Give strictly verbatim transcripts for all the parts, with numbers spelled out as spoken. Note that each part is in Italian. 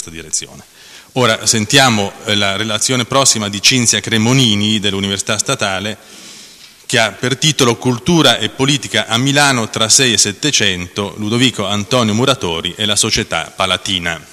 questa direzione. Ora sentiamo la relazione prossima di Cinzia Cremonini dell'Università Statale, che ha per titolo Cultura e politica a Milano tra sei e settecento, Ludovico Antonio Muratori e la società palatina.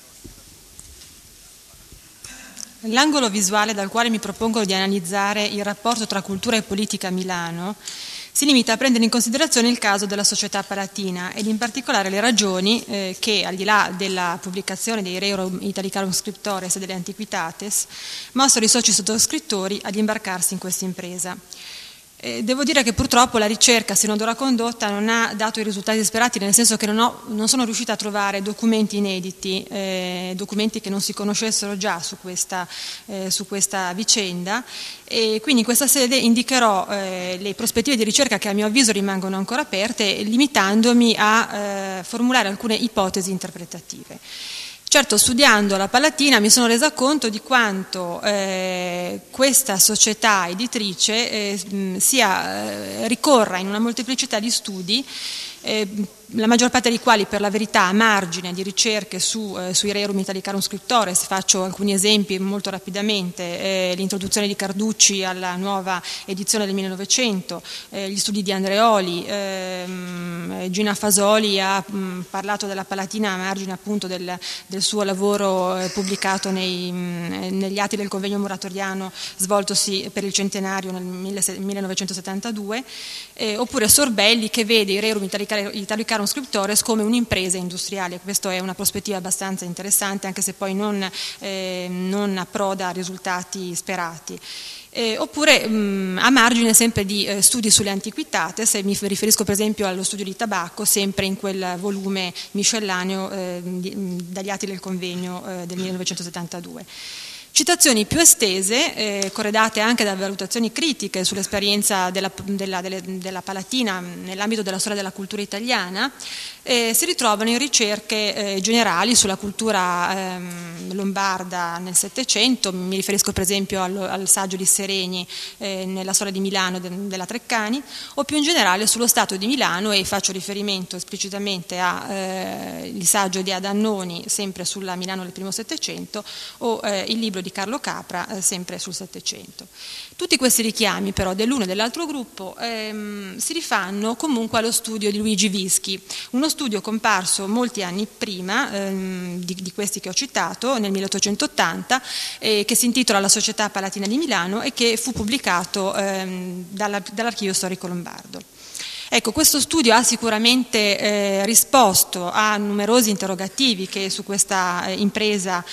L'angolo visuale dal quale mi propongo di analizzare il rapporto tra cultura e politica a Milano si limita a prendere in considerazione il caso della società palatina ed in particolare le ragioni eh, che, al di là della pubblicazione dei Rerum Italicarum Scriptores e delle Antiquitates, mostrano i soci sottoscrittori ad imbarcarsi in questa impresa. Devo dire che purtroppo la ricerca sinora condotta non ha dato i risultati sperati, nel senso che non, ho, non sono riuscita a trovare documenti inediti, eh, documenti che non si conoscessero già su questa, eh, su questa vicenda, e quindi in questa sede indicherò eh, le prospettive di ricerca che a mio avviso rimangono ancora aperte, limitandomi a eh, formulare alcune ipotesi interpretative. Certo, studiando la Palatina mi sono resa conto di quanto eh, questa società editrice eh, sia, eh, ricorra in una molteplicità di studi, eh, la maggior parte dei quali per la verità a margine di ricerche su, eh, sui Rerum Italicarum Scriptores. Faccio alcuni esempi molto rapidamente: eh, l'introduzione di Carducci alla nuova edizione del millenovecento, eh, gli studi di Andreoli, ehm, Gina Fasoli ha mh, parlato della Palatina a margine appunto del, del suo lavoro eh, pubblicato nei, mh, negli atti del convegno muratoriano svoltosi per il centenario nel millenovecentosettantadue, eh, oppure Sorbelli, che vede i Rerum Italicarum Scriptores come un'impresa industriale. Questa è una prospettiva abbastanza interessante, anche se poi non, eh, non approda a risultati sperati. Eh, oppure mh, a margine sempre di eh, studi sulle antiquitate, se mi riferisco per esempio allo studio di tabacco, sempre in quel volume miscellaneo eh, di, dagli atti del convegno eh, del millenovecentosettantadue. Citazioni più estese, eh, corredate anche da valutazioni critiche sull'esperienza della, della, della, della Palatina nell'ambito della storia della cultura italiana, eh, si ritrovano in ricerche eh, generali sulla cultura ehm, lombarda nel Settecento. Mi riferisco per esempio al, al saggio di Sereni eh, nella storia di Milano de, della Treccani, o più in generale sullo Stato di Milano, e faccio riferimento esplicitamente al eh, saggio di Adannoni, sempre sulla Milano del primo Settecento, o eh, il libro di Carlo Capra, eh, sempre sul Settecento. Tutti questi richiami però dell'uno e dell'altro gruppo ehm, si rifanno comunque allo studio di Luigi Vischi, uno studio comparso molti anni prima ehm, di, di questi che ho citato, nel milleottocentottanta, eh, che si intitola La Società Palatina di Milano e che fu pubblicato ehm, dalla, dall'Archivio Storico Lombardo. Ecco, questo studio ha sicuramente eh, risposto a numerosi interrogativi che su questa eh, impresa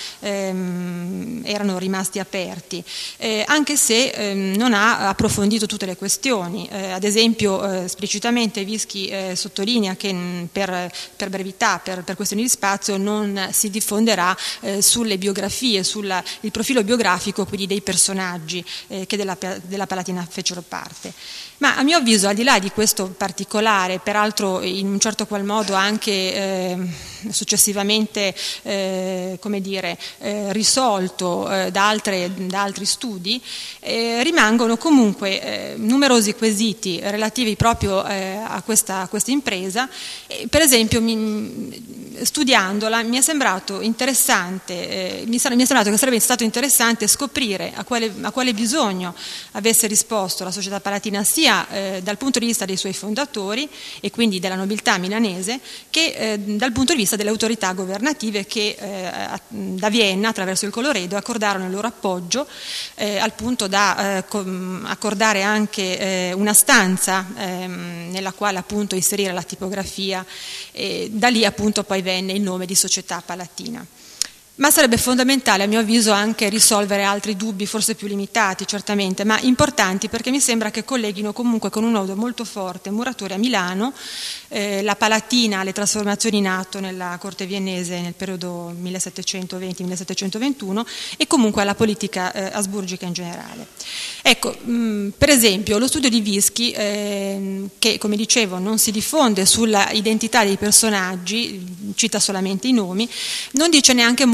ehm, erano rimasti aperti, eh, anche se ehm, non ha approfondito tutte le questioni. Eh, ad esempio, eh, esplicitamente Vischi eh, sottolinea che mh, per, per brevità, per, per questioni di spazio, non si diffonderà eh, sulle biografie, sul profilo biografico quindi dei personaggi eh, che della, della Palatina fecero parte. Ma a mio avviso, al di là di questo particolare, peraltro in un certo qual modo anche eh, successivamente eh, come dire, eh, risolto eh, da, altre, da altri studi, eh, rimangono comunque eh, numerosi quesiti relativi proprio eh, a, questa, a questa impresa. E, per esempio, mi, studiandola mi è sembrato interessante, eh, mi, mi è sembrato che sarebbe stato interessante scoprire a quale, a quale bisogno avesse risposto la società palatina, sia Eh, dal punto di vista dei suoi fondatori e quindi della nobiltà milanese, che eh, dal punto di vista delle autorità governative che eh, a, da Vienna attraverso il Colloredo accordarono il loro appoggio, eh, al punto da eh, com, accordare anche eh, una stanza ehm, nella quale appunto inserire la tipografia, e da lì appunto poi venne il nome di Società Palatina. Ma sarebbe fondamentale, a mio avviso, anche risolvere altri dubbi, forse più limitati certamente, ma importanti, perché mi sembra che colleghino comunque con un nodo molto forte Muratori a Milano, eh, la Palatina, le trasformazioni in atto nella corte viennese nel periodo millesettecentoventi millesettecentoventuno, e comunque alla politica eh, asburgica in generale. Ecco, mh, per esempio, lo studio di Vischi, eh, che come dicevo non si diffonde sulla identità dei personaggi, cita solamente i nomi, non dice neanche molto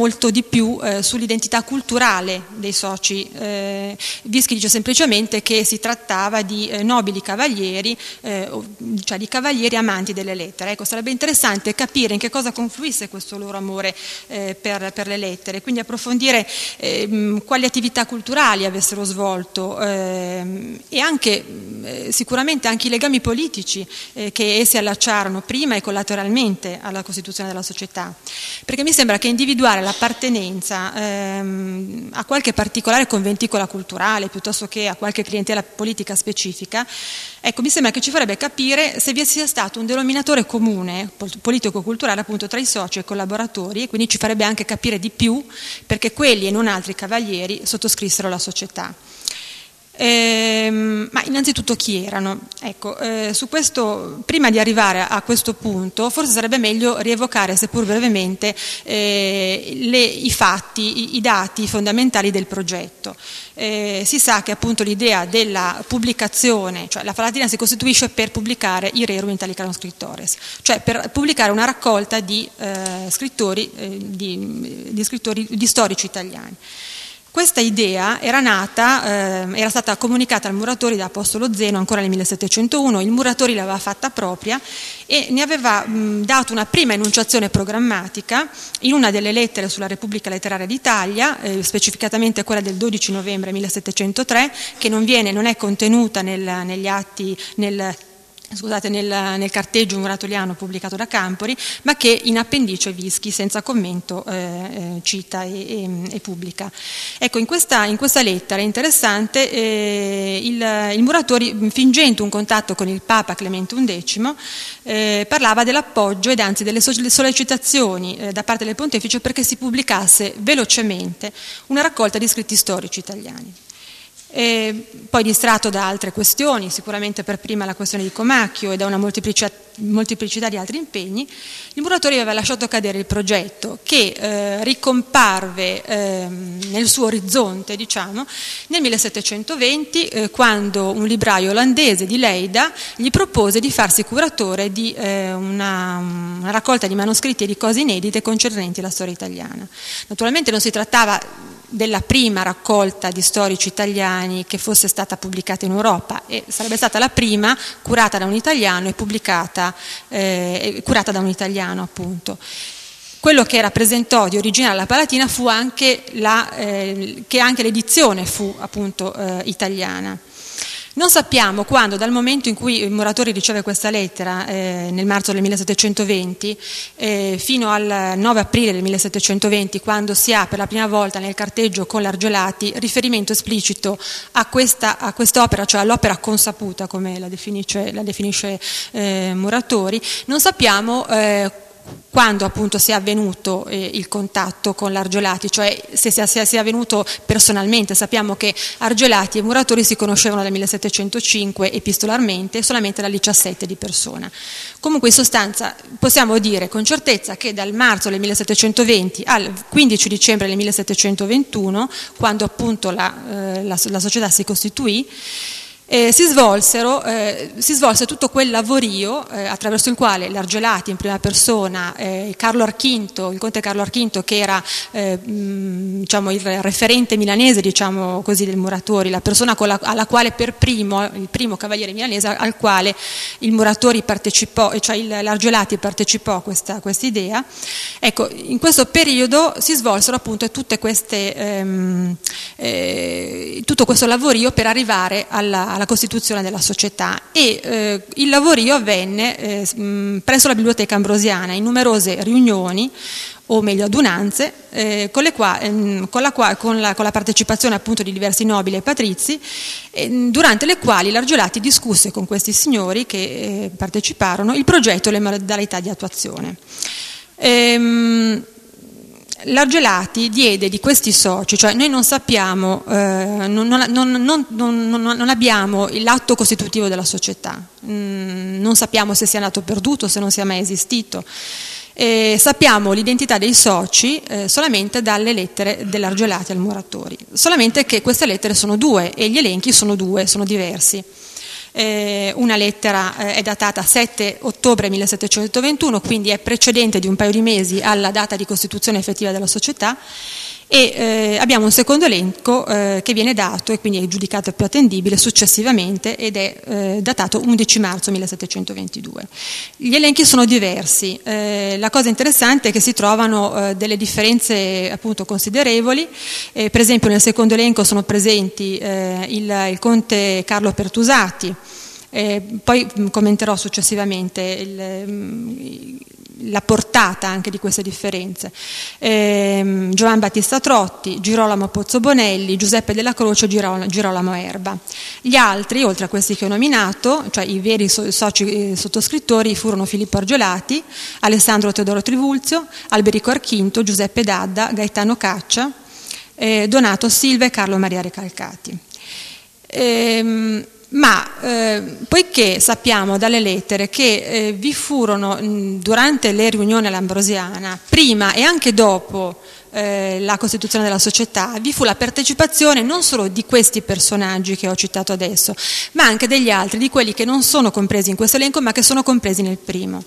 molto di più eh, sull'identità culturale dei soci. Eh, Vischi dice semplicemente che si trattava di eh, nobili cavalieri, eh, cioè di cavalieri amanti delle lettere. Ecco, sarebbe interessante capire in che cosa confluisse questo loro amore eh, per, per le lettere, quindi approfondire eh, quali attività culturali avessero svolto eh, e anche eh, sicuramente anche i legami politici eh, che essi allacciarono prima e collateralmente alla costituzione della società, perché mi sembra che individuare l'appartenenza ehm, a qualche particolare conventicola culturale piuttosto che a qualche clientela politica specifica, ecco, mi sembra che ci farebbe capire se vi sia stato un denominatore comune politico-culturale appunto tra i soci e i collaboratori, e quindi ci farebbe anche capire di più perché quelli e non altri cavalieri sottoscrissero la società. Eh, ma innanzitutto chi erano? Ecco, eh, su questo, prima di arrivare a questo punto, forse sarebbe meglio rievocare, seppur brevemente, eh, le, i fatti, i, i dati fondamentali del progetto. Eh, si sa che appunto l'idea della pubblicazione, cioè la Palatina si costituisce per pubblicare i Rerum Italicarum Scriptores, cioè per pubblicare una raccolta di eh, scrittori, eh, di, di scrittori, di storici italiani. Questa idea era nata, eh, era stata comunicata al Muratori da Apostolo Zeno ancora nel millesettecentouno, il Muratori l'aveva fatta propria e ne aveva mh, dato una prima enunciazione programmatica in una delle lettere sulla Repubblica Letteraria d'Italia, eh, specificatamente quella del dodici novembre millesettecentotre, che non viene, non è contenuta nel, negli atti, nel Scusate, nel, nel carteggio muratoriano pubblicato da Campori, ma che in appendice Vischi senza commento eh, eh, cita e, e, e pubblica. Ecco, in questa, in questa lettera è interessante eh, il, il Muratori, fingendo un contatto con il Papa Clemente undicesimo, eh, parlava dell'appoggio ed anzi delle sollecitazioni eh, da parte del Pontefice perché si pubblicasse velocemente una raccolta di scritti storici italiani. E poi distratto da altre questioni, sicuramente per prima la questione di Comacchio e da una molteplicità, molteplicità di altri impegni, il Muratori aveva lasciato cadere il progetto che eh, ricomparve eh, nel suo orizzonte, diciamo, nel millesettecentoventi eh, quando un libraio olandese di Leida gli propose di farsi curatore di eh, una, una raccolta di manoscritti e di cose inedite concernenti la storia italiana. Naturalmente non si trattava della prima raccolta di storici italiani che fosse stata pubblicata in Europa, e sarebbe stata la prima curata da un italiano e pubblicata eh, curata da un italiano appunto. Quello che rappresentò di originale la Palatina fu anche la, eh, che anche l'edizione fu appunto eh, italiana. Non sappiamo quando, dal momento in cui il Muratori riceve questa lettera eh, nel marzo del millesettecentoventi eh, fino al nove aprile del millesettecentoventi, quando si ha per la prima volta nel carteggio con l'Argelati riferimento esplicito a questa a quest'opera, cioè all'opera consaputa come la definisce, la definisce eh, Muratori, non sappiamo eh, quando appunto sia avvenuto eh, il contatto con l'Argelati, cioè se sia, sia, sia avvenuto personalmente. Sappiamo che Argelati e Muratori si conoscevano dal millesettecentocinque epistolarmente, solamente dal diciassette di persona. Comunque in sostanza possiamo dire con certezza che dal marzo del millesettecentoventi al quindici dicembre del millesettecentoventuno, quando appunto la, eh, la, la società si costituì, Eh, si, svolsero, eh, si svolse tutto quel lavorio eh, attraverso il quale l'Argelati in prima persona, eh, Carlo Archinto, il conte Carlo Archinto, che era eh, mh, diciamo, il referente milanese, diciamo così, del Muratori, la persona con la, alla quale per primo, il primo cavaliere milanese al quale il Muratori partecipò, cioè il, l'Argelati partecipò a questa idea. Ecco, in questo periodo si svolsero appunto tutte queste, ehm, eh, tutto questo lavorio per arrivare alla alla costituzione della società, e eh, il lavorio avvenne eh, mh, presso la Biblioteca Ambrosiana in numerose riunioni, o meglio adunanze, eh, con, le qua, ehm, con, la qua, con, la, con la partecipazione appunto di diversi nobili e patrizi, eh, durante le quali l'Argelati discusse con questi signori che eh, parteciparono il progetto e le modalità di attuazione. Ehm, L'Argelati diede di questi soci, cioè noi non sappiamo, eh, non, non, non, non, non abbiamo l'atto costitutivo della società, mm, non sappiamo se sia andato perduto, se non sia mai esistito. Eh, sappiamo l'identità dei soci eh, solamente dalle lettere dell'Argelati al Muratori, solamente che queste lettere sono due e gli elenchi sono due, sono diversi. Eh, una lettera eh, è datata sette ottobre millesettecentoventuno, quindi è precedente di un paio di mesi alla data di costituzione effettiva della società, e eh, abbiamo un secondo elenco eh, che viene dato e quindi è giudicato più attendibile successivamente ed è eh, datato undici marzo millesettecentoventidue. Gli elenchi sono diversi, eh, la cosa interessante è che si trovano eh, delle differenze appunto considerevoli, eh, per esempio nel secondo elenco sono presenti eh, il, il conte Carlo Pertusati, eh, poi commenterò successivamente il, la portata anche di queste differenze. Eh, Giovan Battista Trotti, Girolamo Pozzobonelli, Giuseppe della Croce, Girolamo Erba. Gli altri, oltre a questi che ho nominato, cioè i veri soci sottoscrittori, furono Filippo Argiolati, Alessandro Teodoro Trivulzio, Alberico Archinto, Giuseppe Dadda, Gaetano Caccia, eh, Donato Silva e Carlo Maria Recalcati. Eh, Ma eh, poiché sappiamo dalle lettere che eh, vi furono mh, durante le riunioni all'Ambrosiana, prima e anche dopo eh, la costituzione della società, vi fu la partecipazione non solo di questi personaggi che ho citato adesso, ma anche degli altri, di quelli che non sono compresi in questo elenco ma che sono compresi nel primo.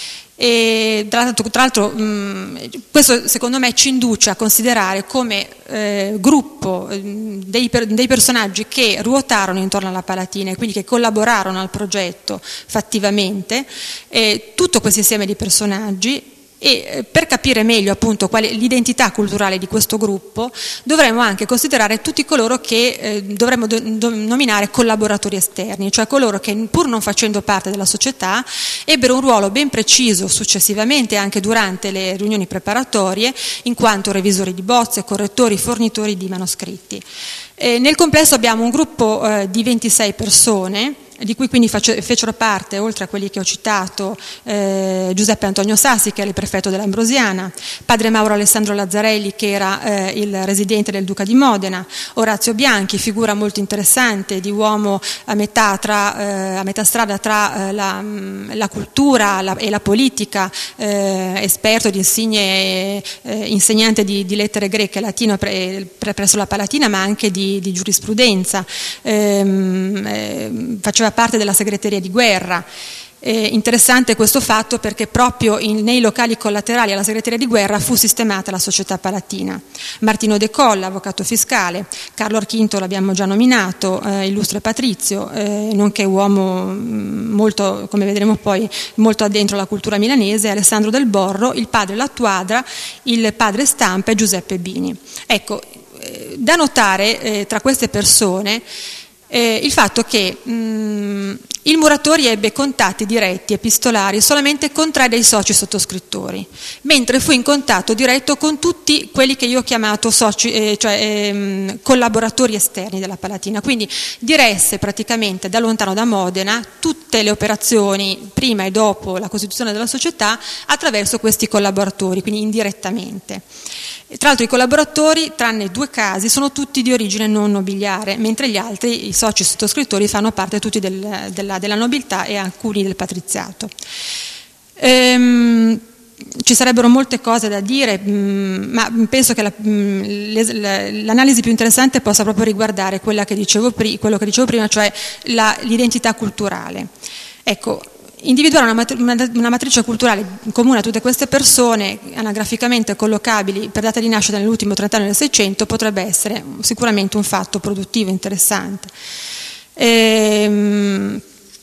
E tra l'altro, tra l'altro mh, questo secondo me ci induce a considerare come eh, gruppo eh, dei, per, dei personaggi che ruotarono intorno alla Palatina e quindi che collaborarono al progetto fattivamente, eh, tutto questo insieme di personaggi. E per capire meglio appunto qual è l'identità culturale di questo gruppo dovremmo anche considerare tutti coloro che eh, dovremmo do, do, nominare collaboratori esterni, cioè coloro che pur non facendo parte della società ebbero un ruolo ben preciso successivamente anche durante le riunioni preparatorie in quanto revisori di bozze, correttori, fornitori di manoscritti. Eh, nel complesso abbiamo un gruppo eh, di ventisei persone, di cui quindi fecero parte, oltre a quelli che ho citato, eh, Giuseppe Antonio Sassi, che era il prefetto dell'Ambrosiana, padre Mauro Alessandro Lazzarelli, che era eh, il residente del Duca di Modena, Orazio Bianchi, figura molto interessante di uomo a metà, tra, eh, a metà strada tra eh, la, la cultura la, e la politica, eh, esperto di insigne, eh, insegnante di, di lettere greche e latino pre, pre, presso la Palatina, ma anche di, di giurisprudenza, ehm, eh, faceva parte della segreteria di guerra. Eh, interessante questo fatto perché proprio in, nei locali collaterali alla segreteria di guerra fu sistemata la società palatina. Martino De Colla, avvocato fiscale, Carlo Archinto l'abbiamo già nominato, eh, illustre patrizio, eh, nonché uomo molto, come vedremo poi, molto addentro alla cultura milanese, Alessandro Del Borro, il padre Lattuadra, il padre Stampa e Giuseppe Bini. Ecco, eh, da notare eh, tra queste persone Eh, il fatto che mh, il Muratori ebbe contatti diretti epistolari solamente con tre dei soci sottoscrittori, mentre fu in contatto diretto con tutti quelli che io ho chiamato soci, eh, cioè eh, collaboratori esterni della Palatina, quindi diresse praticamente da lontano da Modena tutte le operazioni prima e dopo la costituzione della società attraverso questi collaboratori, quindi indirettamente. Tra l'altro i collaboratori, tranne due casi, sono tutti di origine non nobiliare, mentre gli altri, i soci sottoscrittori, fanno parte tutti del, della, della nobiltà e alcuni del patriziato. Ehm, ci sarebbero molte cose da dire, mh, ma penso che la, mh, l'analisi più interessante possa proprio riguardare quella che dicevo pri- quello che dicevo prima, cioè la, l'identità culturale. Ecco, individuare una, matri- una matrice culturale comune a tutte queste persone, anagraficamente collocabili per data di nascita nell'ultimo trent'anni del Seicento, potrebbe essere sicuramente un fatto produttivo, interessante. Ehm,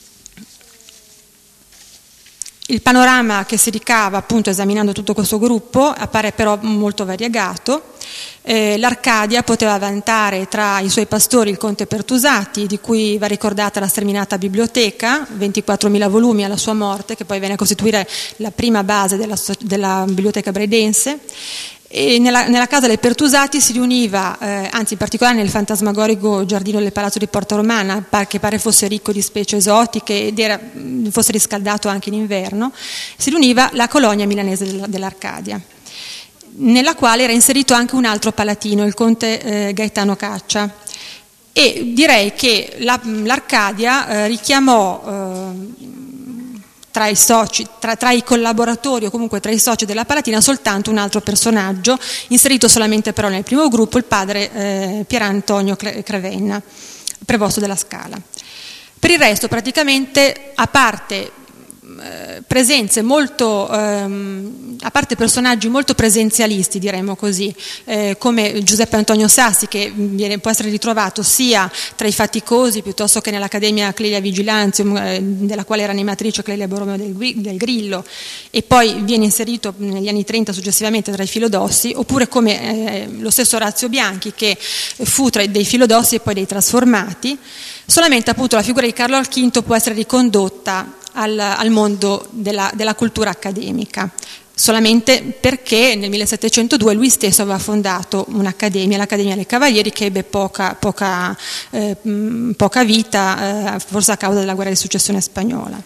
il panorama che si ricava appunto esaminando tutto questo gruppo appare però molto variegato. Eh, L'Arcadia poteva vantare tra i suoi pastori il conte Pertusati, di cui va ricordata la sterminata biblioteca, ventiquattromila volumi alla sua morte, che poi venne a costituire la prima base della, della biblioteca bredense. E nella, nella casa dei Pertusati si riuniva, eh, anzi in particolare nel fantasmagorico giardino del Palazzo di Porta Romana, che pare fosse ricco di specie esotiche ed era, fosse riscaldato anche in inverno, si riuniva la colonia milanese dell'Arcadia, nella quale era inserito anche un altro palatino, il conte eh, Gaetano Caccia. E direi che la, l'Arcadia eh, richiamò eh, tra i soci, tra, tra i collaboratori o comunque tra i soci della Palatina soltanto un altro personaggio, inserito solamente però nel primo gruppo, il padre eh, Pier Antonio Crevenna, prevosto della Scala. Per il resto, praticamente, a parte eh, presenze molto, ehm, a parte personaggi molto presenzialisti, diremmo così, eh, come Giuseppe Antonio Sassi, che viene, può essere ritrovato sia tra i faticosi piuttosto che nell'Accademia Clelia Vigilantium, eh, della quale era animatrice Clelia Borromeo del, del Grillo, e poi viene inserito negli anni trenta successivamente tra i filodossi, oppure come eh, lo stesso Orazio Bianchi, che fu tra dei filodossi e poi dei trasformati. Solamente appunto la figura di Carlo V può essere ricondotta al, al mondo della, della cultura accademica, solamente perché nel millesettecentodue lui stesso aveva fondato un'accademia, l'Accademia dei Cavalieri, che ebbe poca, poca, eh, poca vita, eh, forse a causa della guerra di successione spagnola.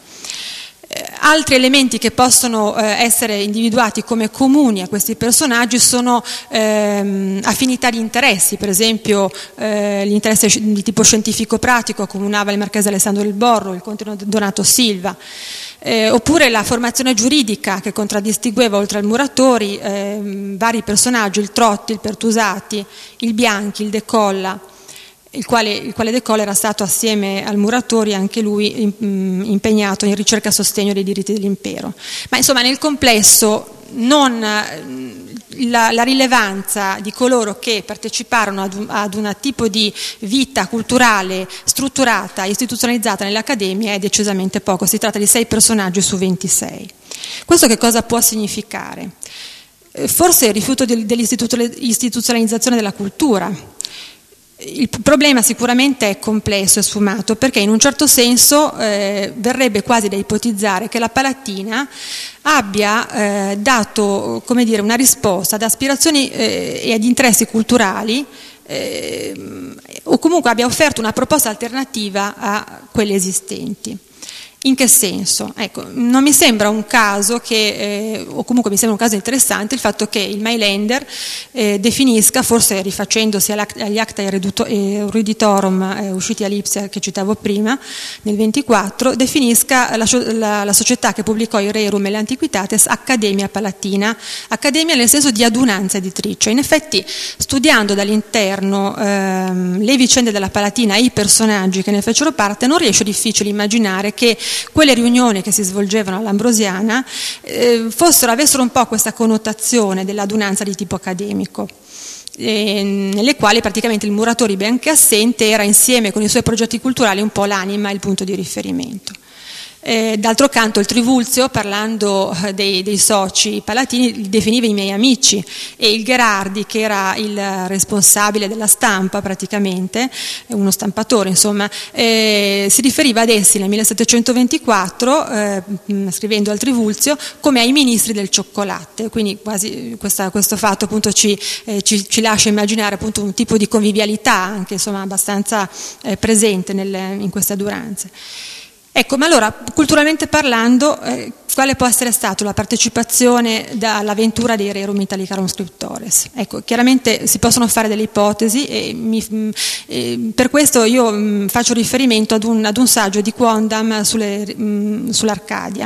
Altri elementi che possono eh, essere individuati come comuni a questi personaggi sono ehm, affinità di interessi, per esempio eh, l'interesse di tipo scientifico-pratico accomunava il marchese Alessandro del Borro, il conte Donato Silva, eh, oppure la formazione giuridica che contraddistingueva oltre al Muratori eh, vari personaggi, il Trotti, il Pertusati, il Bianchi, il De Colla. Il quale, il quale De Colla era stato assieme al Muratori anche lui impegnato in ricerca a sostegno dei diritti dell'impero. Ma insomma nel complesso non, la, la rilevanza di coloro che parteciparono ad un, ad un tipo di vita culturale strutturata, istituzionalizzata nell'Accademia è decisamente poco, si tratta di sei personaggi su ventisei. Questo che cosa può significare? Forse il rifiuto dell'istituzionalizzazione della cultura. Il problema sicuramente è complesso e sfumato, perché in un certo senso eh, verrebbe quasi da ipotizzare che la Palatina abbia eh, dato, come dire, una risposta ad aspirazioni eh, e ad interessi culturali eh, o comunque abbia offerto una proposta alternativa a quelle esistenti. In che senso? Ecco, non mi sembra un caso che, eh, o comunque mi sembra un caso interessante il fatto che il Mailänder eh, definisca, forse rifacendosi agli Acta Eruditorum eh, usciti a Lipsia che citavo prima, nel ventiquattro, definisca la, la, la società che pubblicò i Rerum e le Antiquitates Accademia Palatina, accademia nel senso di adunanza editrice. In effetti, studiando dall'interno ehm, le vicende della Palatina e i personaggi che ne fecero parte, non riesce difficile immaginare che quelle riunioni che si svolgevano all'Ambrosiana eh, fossero, avessero un po' questa connotazione dell'adunanza di tipo accademico, eh, nelle quali praticamente il Muratori, benché assente, era insieme con i suoi progetti culturali un po' l'anima e il punto di riferimento. Eh, d'altro canto il Trivulzio, parlando dei, dei soci palatini, li definiva i miei amici, e il Gherardi, che era il responsabile della stampa praticamente, uno stampatore insomma, eh, si riferiva ad essi nel millesettecentoventiquattro, eh, scrivendo al Trivulzio, come ai ministri del cioccolatte, quindi quasi questa, questo fatto appunto ci, eh, ci, ci lascia immaginare appunto un tipo di convivialità anche insomma abbastanza eh, presente nelle, in queste adunanze. Ecco, ma allora, culturalmente parlando, eh, quale può essere stata la partecipazione all'avventura dei Rerum Italicarum Scriptores? Ecco, chiaramente si possono fare delle ipotesi e mi, eh, per questo io mh, faccio riferimento ad un, ad un saggio di Quondam sulle, mh, sull'Arcadia.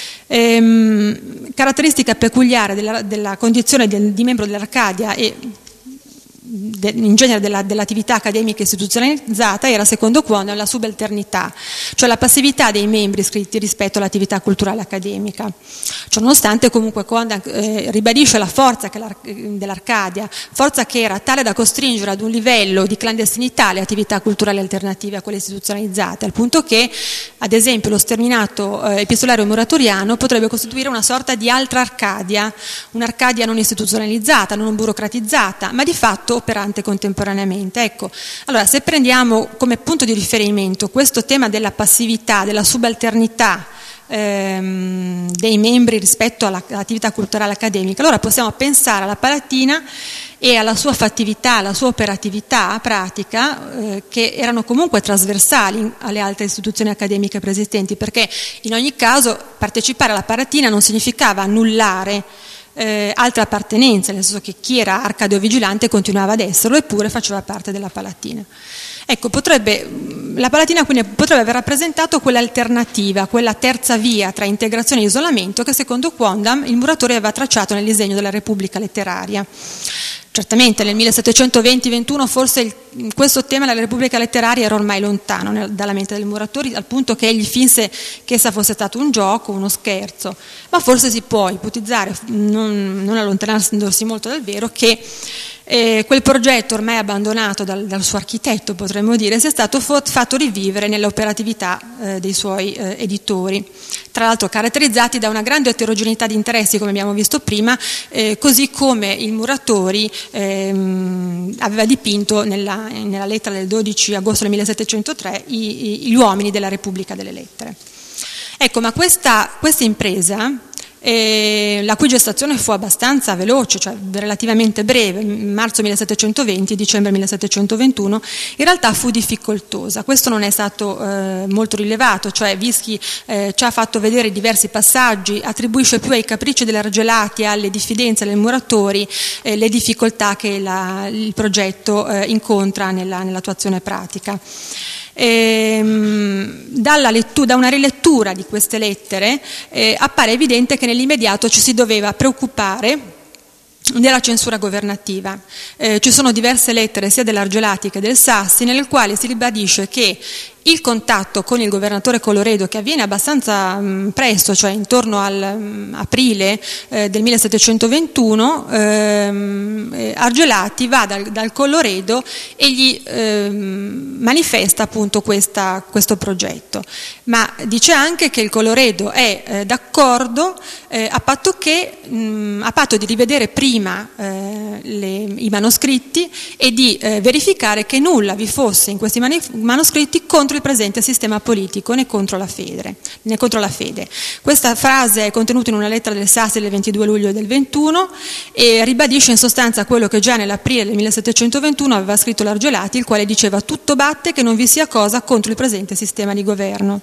Ehm, caratteristica peculiare della, della condizione del, di membro dell'Arcadia e in genere della, dell'attività accademica istituzionalizzata era, secondo Quondam, la subalternità, cioè la passività dei membri iscritti rispetto all'attività culturale accademica. Ciononostante, comunque, Quondam eh, ribadisce la forza che dell'Arcadia, forza che era tale da costringere ad un livello di clandestinità le attività culturali alternative a quelle istituzionalizzate, al punto che, ad esempio, lo sterminato eh, epistolario muratoriano potrebbe costituire una sorta di altra Arcadia, un'Arcadia non istituzionalizzata, non burocratizzata, ma di fatto operante contemporaneamente. Ecco, allora se prendiamo come punto di riferimento questo tema della passività, della subalternità ehm, dei membri rispetto all'attività culturale accademica, allora possiamo pensare alla Palatina e alla sua fattività, alla sua operatività pratica, eh, che erano comunque trasversali alle altre istituzioni accademiche preesistenti, perché in ogni caso partecipare alla Palatina non significava annullare Eh, altre appartenenze, nel senso che chi era arcadeo vigilante continuava ad esserlo, eppure faceva parte della Palatina. Ecco, potrebbe, la Palatina quindi potrebbe aver rappresentato quell'alternativa, quella terza via tra integrazione e isolamento che secondo Quondam il muratore aveva tracciato nel disegno della Repubblica letteraria. Certamente nel millesettecentoventi ventuno forse il, questo tema della Repubblica letteraria era ormai lontano nel, dalla mente del muratore, al punto che egli finse che essa fosse stato un gioco, uno scherzo, ma forse si può ipotizzare, non, non allontanandosi molto dal vero, che eh, quel progetto ormai abbandonato dal, dal suo architetto, potremmo dire, sia stato fo- fatto rivivere nell'operatività eh, dei suoi eh, editori, tra l'altro caratterizzati da una grande eterogeneità di interessi, come abbiamo visto prima, eh, così come il Muratori ehm, aveva dipinto nella, nella lettera del dodici agosto del millesettecentotre i, i, gli uomini della Repubblica delle Lettere. Ecco, ma questa, questa impresa, eh, la cui gestazione fu abbastanza veloce, cioè relativamente breve, marzo millesettecentoventi, dicembre millesettecentoventuno, in realtà fu difficoltosa. Questo non è stato eh, molto rilevato, cioè Vischi eh, ci ha fatto vedere diversi passaggi, attribuisce più ai capricci dell'Argelati e alle diffidenze dei muratori eh, le difficoltà che la, il progetto eh, incontra nella, nell'attuazione pratica. Ehm, dalla lettura, da una rilettura di queste lettere eh, appare evidente che nell'immediato ci si doveva preoccupare della censura governativa. Eh, ci sono diverse lettere sia dell'Argelati che del Sassi nelle quali si ribadisce che il contatto con il governatore Colloredo, che avviene abbastanza mh, presto, cioè intorno all'aprile eh, del millesettecentoventuno, ehm, eh, Argelati va dal, dal Colloredo e gli ehm, manifesta appunto questa, questo progetto, ma dice anche che il Colloredo è eh, d'accordo eh, a patto che mh, a patto di rivedere prima eh, le, i manoscritti e di eh, verificare che nulla vi fosse in questi manif- manoscritti contro il presente sistema politico né contro la fede, né contro la fede. Questa frase è contenuta in una lettera del Sassi del ventidue luglio del ventuno e ribadisce in sostanza quello che già nell'aprile del millesettecentoventuno aveva scritto l'Argelati, il quale diceva: tutto batte che non vi sia cosa contro il presente sistema di governo.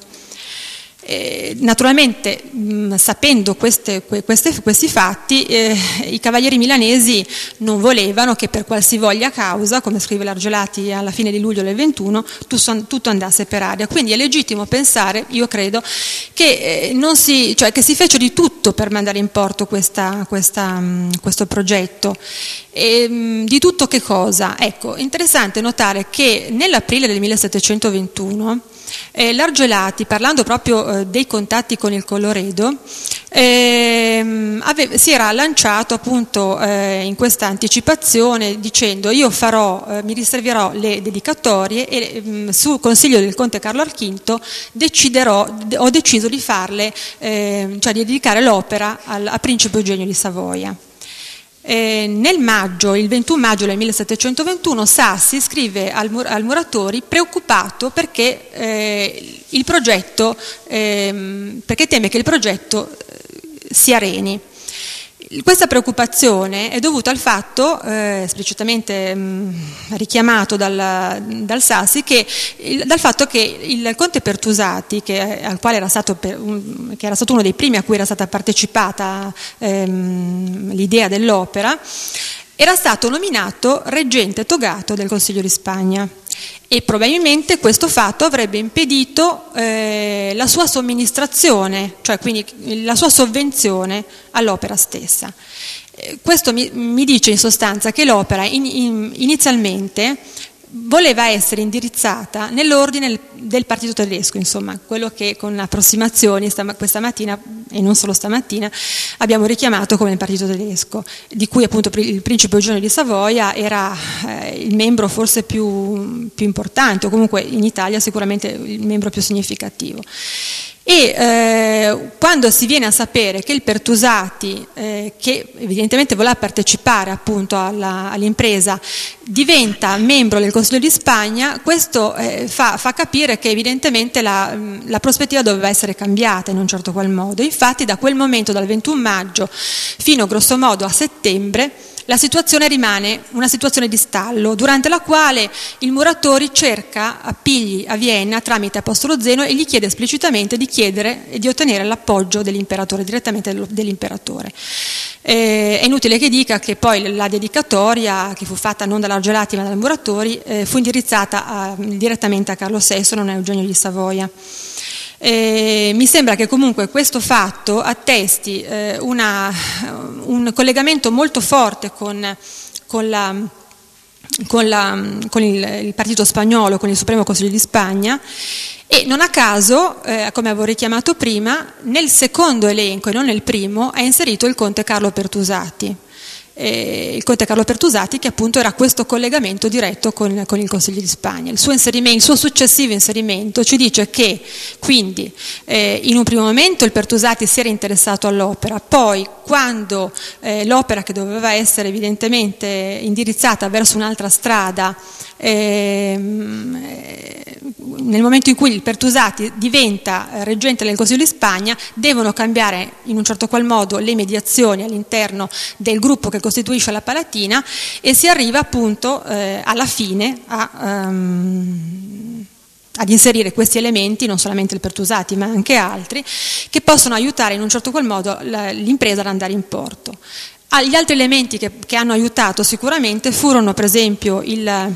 Eh, naturalmente mh, sapendo queste, queste, questi fatti eh, i cavalieri milanesi non volevano che per qualsivoglia causa, come scrive l'Argelati alla fine di luglio del ventuno, tutto, tutto andasse per aria. Quindi è legittimo pensare, io credo, che, eh, non si, cioè, che si fece di tutto per mandare in porto questa, questa, mh, questo progetto. E, mh, di tutto che cosa? Ecco, interessante notare che nell'aprile del millesettecentoventuno Eh, l'Argelati, parlando proprio eh, dei contatti con il Colloredo, eh, aveva, si era lanciato appunto eh, in questa anticipazione dicendo: io farò, eh, mi riserverò le dedicatorie e mh, su consiglio del conte Carlo Archinto deciderò, d- ho deciso di farle, eh, cioè di dedicare l'opera al, a Principe Eugenio di Savoia. Eh, nel maggio, il ventuno maggio del millesettecentoventuno, Sassi scrive al, mur- al Muratori preoccupato perché eh, il progetto, eh, perché teme che il progetto eh, si areni. Questa preoccupazione è dovuta al fatto, eh, esplicitamente mh, richiamato dal, dal Sassi, che, il, dal fatto che il conte Pertusati, che, al quale era stato, per, um, che era stato uno dei primi a cui era stata partecipata ehm, l'idea dell'opera, era stato nominato reggente togato del Consiglio di Spagna. E probabilmente questo fatto avrebbe impedito eh, la sua somministrazione, cioè quindi la sua sovvenzione all'opera stessa. Eh, questo mi, mi dice in sostanza che l'opera in, in, inizialmente voleva essere indirizzata nell'ordine del partito tedesco, insomma, quello che con approssimazioni sta, questa mattina, e non solo stamattina, abbiamo richiamato come il partito tedesco, di cui appunto il principe Eugenio di Savoia era eh, il membro forse più, più importante, o comunque in Italia sicuramente il membro più significativo. E eh, quando si viene a sapere che il Pertusati, eh, che evidentemente voleva partecipare appunto alla, all'impresa, diventa membro del Consiglio di Spagna, questo eh, fa, fa capire che evidentemente la, la prospettiva doveva essere cambiata in un certo qual modo. Infatti da quel momento, dal ventuno maggio fino grosso modo a settembre, la situazione rimane una situazione di stallo, durante la quale il Muratori cerca appigli a Vienna tramite Apostolo Zeno e gli chiede esplicitamente di chiedere e di ottenere l'appoggio dell'imperatore, direttamente dell'imperatore. Eh, è inutile che dica che poi la dedicatoria, che fu fatta non dalla Gelati ma dal Muratori, eh, fu indirizzata a, direttamente a Carlo sesto, non a Eugenio di Savoia. Eh, mi sembra che comunque questo fatto attesti eh, una, un collegamento molto forte con, con, la, con, la, con il, il partito spagnolo, con il Supremo Consiglio di Spagna, e non a caso, eh, come avevo richiamato prima, nel secondo elenco e non nel primo è inserito il conte Carlo Pertusati. Eh, il conte Carlo Pertusati, che appunto era questo collegamento diretto con, con il Consiglio di Spagna. Il suo, inserimento, il suo successivo inserimento ci dice che quindi eh, in un primo momento il Pertusati si era interessato all'opera, poi quando eh, l'opera, che doveva essere evidentemente indirizzata verso un'altra strada, eh, nel momento in cui il Pertusati diventa reggente del Consiglio di Spagna, devono cambiare in un certo qual modo le mediazioni all'interno del gruppo che costituisce la Palatina, e si arriva appunto eh, alla fine a, um, ad inserire questi elementi, non solamente il Pertusati ma anche altri, che possono aiutare in un certo qual modo l'impresa ad andare in porto. Ah, gli altri elementi che, che hanno aiutato sicuramente furono per esempio il,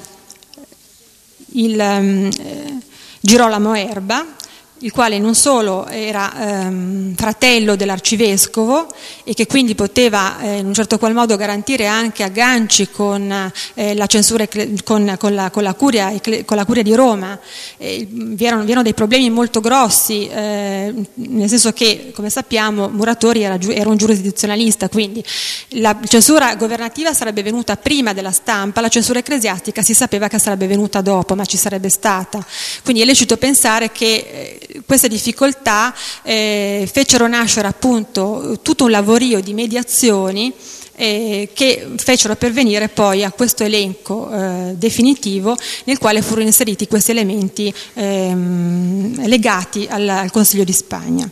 il um, eh, Girolamo Erba, il quale non solo era ehm, fratello dell'arcivescovo e che quindi poteva eh, in un certo qual modo garantire anche agganci con eh, la censura, con, con, la, con, la curia, con la curia di Roma. Eh, vi, erano, vi erano dei problemi molto grossi, eh, nel senso che, come sappiamo, Muratori era, era un giurisdizionalista, quindi la censura governativa sarebbe venuta prima della stampa, la censura ecclesiastica si sapeva che sarebbe venuta dopo, ma ci sarebbe stata. Quindi è lecito pensare che eh, queste difficoltà eh, fecero nascere appunto tutto un lavorio di mediazioni eh, che fecero pervenire poi a questo elenco eh, definitivo, nel quale furono inseriti questi elementi ehm, legati al, al Consiglio di Spagna.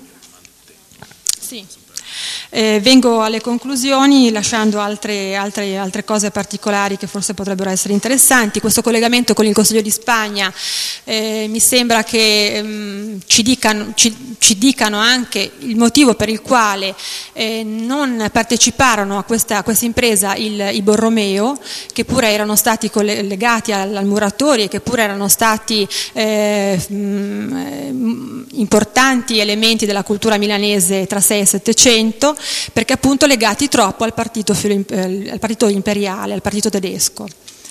Sì. Eh, vengo alle conclusioni lasciando altre, altre, altre cose particolari che forse potrebbero essere interessanti. Questo collegamento con il Consiglio di Spagna eh, mi sembra che ehm, ci, dicano, ci, ci dicano anche il motivo per il quale eh, non parteciparono a questa, a questa impresa il, i Borromeo, che pure erano stati legati al, al Muratori e che pure erano stati eh, mh, importanti elementi della cultura milanese tra sei e settecento, perché appunto legati troppo al partito, filo, al partito imperiale, al partito tedesco.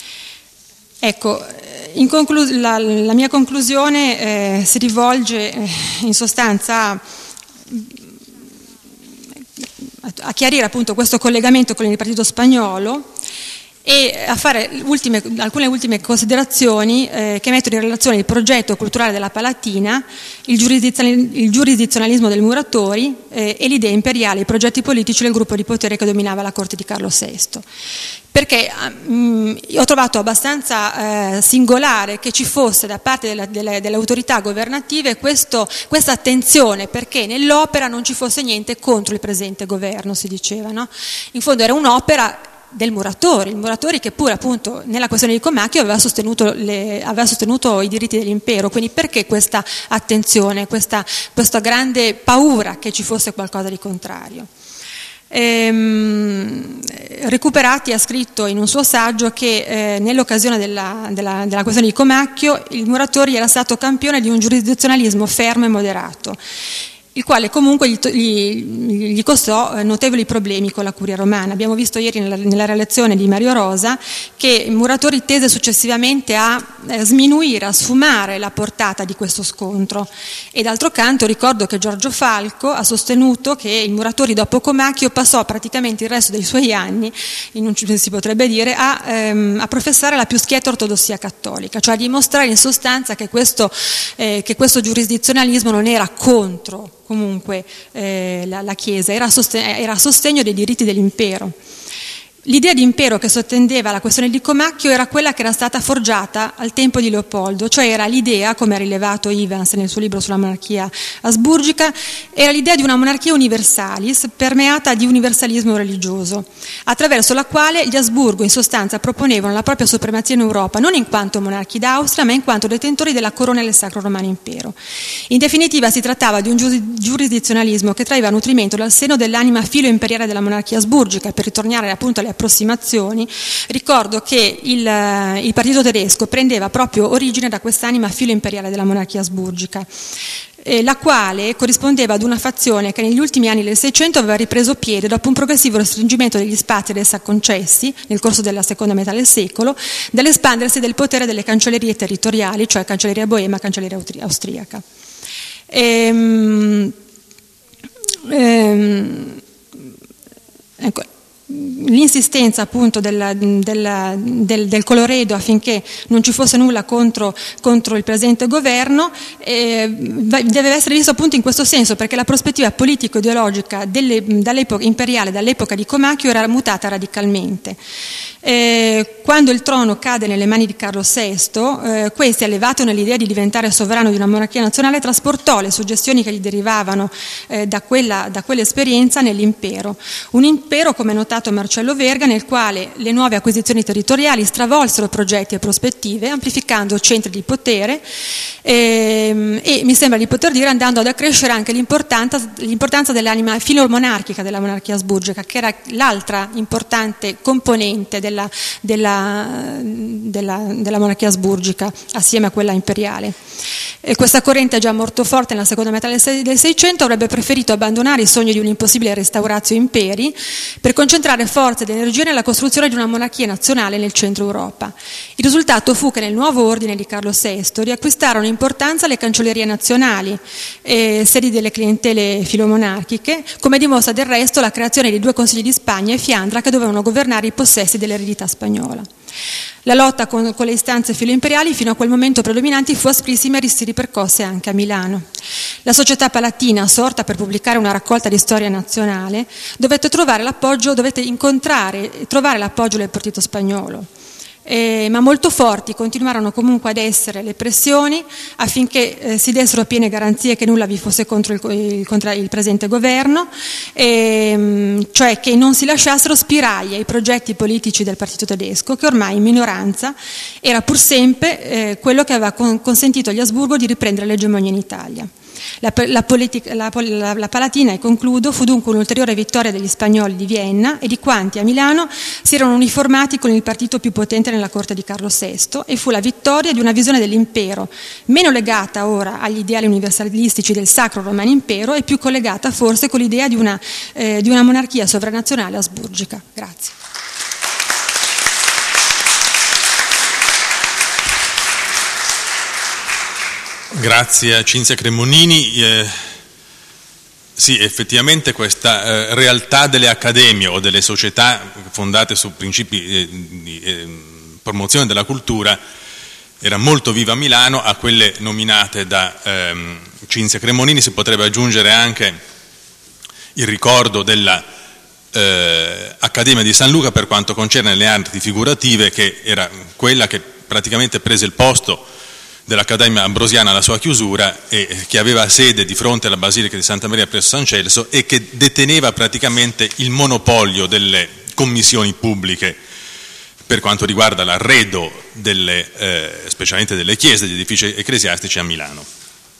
Ecco, in conclu- la, la mia conclusione eh, si rivolge eh, in sostanza a, a chiarire appunto questo collegamento con il partito spagnolo e a fare ultime, alcune ultime considerazioni eh, che mettono in relazione il progetto culturale della Palatina, il, giurisdizional, il giurisdizionalismo del Muratori eh, e l'idea imperiale, i progetti politici del gruppo di potere che dominava la corte di Carlo sesto. Perché mh, ho trovato abbastanza eh, singolare che ci fosse da parte della, delle, delle autorità governative questo, questa attenzione, perché nell'opera non ci fosse niente contro il presente governo, si diceva, no? In fondo era un'opera del Muratori, il Muratori che pure appunto nella questione di Comacchio aveva sostenuto, le, aveva sostenuto i diritti dell'impero, quindi perché questa attenzione, questa, questa grande paura che ci fosse qualcosa di contrario? Ehm, Recuperati ha scritto in un suo saggio che eh, nell'occasione della, della, della questione di Comacchio il Muratori era stato campione di un giurisdizionalismo fermo e moderato, il quale comunque gli, gli, gli costò notevoli problemi con la curia romana. Abbiamo visto ieri nella, nella relazione di Mario Rosa che Muratori tese successivamente a eh, sminuire, a sfumare la portata di questo scontro, e d'altro canto ricordo che Giorgio Falco ha sostenuto che il Muratori dopo Comacchio passò praticamente il resto dei suoi anni, in un, si potrebbe dire, a, ehm, a professare la più schietta ortodossia cattolica, cioè a dimostrare in sostanza che questo, eh, che questo giurisdizionalismo non era contro comunque eh, la, la Chiesa, era a, sostegno, era a sostegno dei diritti dell'impero. L'idea di impero che sottendeva alla questione di Comacchio era quella che era stata forgiata al tempo di Leopoldo, cioè era l'idea, come ha rilevato Evans nel suo libro sulla monarchia asburgica, era l'idea di una monarchia universalis permeata di universalismo religioso, attraverso la quale gli Asburgo in sostanza proponevano la propria supremazia in Europa, non in quanto monarchi d'Austria, ma in quanto detentori della corona del Sacro Romano Impero. In definitiva si trattava di un giurisdizionalismo che traeva nutrimento dal seno dell'anima filo imperiale della monarchia asburgica. Per ritornare appunto alle approssimazioni, ricordo che il, il partito tedesco prendeva proprio origine da quest'anima filo imperiale della monarchia asburgica, eh, la quale corrispondeva ad una fazione che negli ultimi anni del Seicento aveva ripreso piede dopo un progressivo restringimento degli spazi ad essa concessi nel corso della seconda metà del secolo, dall'espandersi del potere delle cancellerie territoriali, cioè cancelleria boema, cancelleria austriaca. Ehm, ehm, ecco, l'insistenza appunto del, del, del, del Colloredo affinché non ci fosse nulla contro, contro il presente governo eh, deve essere visto appunto in questo senso, perché la prospettiva politico-ideologica delle, dall'epoca imperiale, dall'epoca di Comacchio, era mutata radicalmente. Eh, quando il trono cade nelle mani di Carlo sesto, eh, questi, allevato nell'idea di diventare sovrano di una monarchia nazionale, trasportò le suggestioni che gli derivavano eh, da, quella, da quell'esperienza nell'impero. Un impero, come notato Marcello Verga, nel quale le nuove acquisizioni territoriali stravolsero progetti e prospettive, amplificando centri di potere ehm, e, mi sembra di poter dire, andando ad accrescere anche l'importanza, l'importanza dell'anima filomonarchica della monarchia asburgica, che era l'altra importante componente del Della, della, della, della monarchia asburgica assieme a quella imperiale. E questa corrente, già molto forte nella seconda metà del Seicento, avrebbe preferito abbandonare il sogno di un impossibile restauratio imperi per concentrare forze ed energie nella costruzione di una monarchia nazionale nel centro Europa. Il risultato fu che nel nuovo ordine di Carlo sesto riacquistarono importanza le cancellerie nazionali, eh, sedi delle clientele filomonarchiche, come dimostra del resto la creazione di due consigli di Spagna e Fiandra che dovevano governare i possessi dell'eredità spagnola. La lotta con, con le istanze filoimperiali fino a quel momento predominanti fu asprissima e si ripercosse anche a Milano. La Società Palatina, sorta per pubblicare una raccolta di storia nazionale, dovette trovare l'appoggio, dovette incontrare e trovare l'appoggio del partito spagnolo. Eh, ma molto forti continuarono comunque ad essere le pressioni affinché eh, si dessero piene garanzie che nulla vi fosse contro il, il, contro il presente governo, ehm, cioè che non si lasciassero spiragli ai progetti politici del partito tedesco, che ormai in minoranza era pur sempre eh, quello che aveva con, consentito agli Asburgo di riprendere l'egemonia in Italia. La, la, politica, la, la, la Palatina, e concludo, fu dunque un'ulteriore vittoria degli spagnoli di Vienna e di quanti a Milano si erano uniformati con il partito più potente nella corte di Carlo sesto, e fu la vittoria di una visione dell'impero meno legata ora agli ideali universalistici del Sacro Romano Impero e più collegata forse con l'idea di una, eh, di una monarchia sovranazionale asburgica. Grazie. Grazie a Cinzia Cremonini. Eh, sì, effettivamente questa eh, realtà delle accademie o delle società fondate su principi eh, di eh, promozione della cultura era molto viva a Milano. A quelle nominate da ehm, Cinzia Cremonini si potrebbe aggiungere anche il ricordo della eh, Accademia di San Luca per quanto concerne le arti figurative, che era quella che praticamente prese il posto dell'Accademia Ambrosiana alla sua chiusura e che aveva sede di fronte alla Basilica di Santa Maria presso San Celso e che deteneva praticamente il monopolio delle commissioni pubbliche per quanto riguarda l'arredo delle, eh, specialmente delle chiese, degli edifici ecclesiastici a Milano.